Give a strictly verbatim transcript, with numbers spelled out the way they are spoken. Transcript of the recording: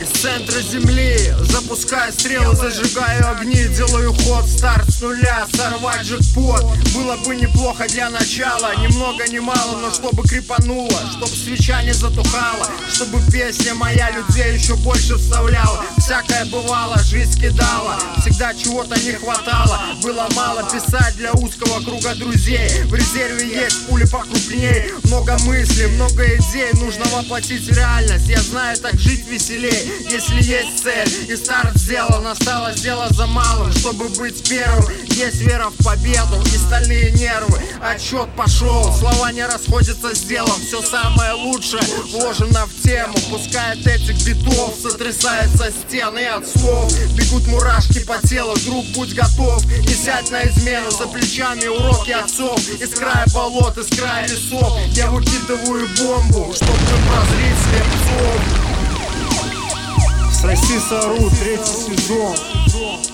Из центра земли запускаю стрелы, зажигаю огни, делаю ход, старт с нуля, сорвать джекпот. Было бы неплохо для начала, ни много ни мало, но чтобы крепануло, чтоб свеча не затухала, чтобы песня моя людей еще больше вставляла. Всякое бывало, жизнь кидала, всегда чего-то не хватало, было мало писать для узкого круга друзей. В резерве есть пули покрупней, много мыслей, много идей, нужно воплотить в реальность. Я знаю, так жить веселей, если есть цель и старт сделан. Осталось дело за малым, чтобы быть первым. Есть вера в победу и стальные нервы. Отчет пошел, слова не расходятся с делом. Все самое лучшее вложено в тему. Пускай от этих битов сотрясаются стены, и от слов бегут мурашки по телу. Друг, будь готов, не сядь на измену. За плечами уроки отцов, из края болот, из края лесов. Я выкидываю бомбу, чтоб мы прозрить слепцов. Соси Сару, третий сезон.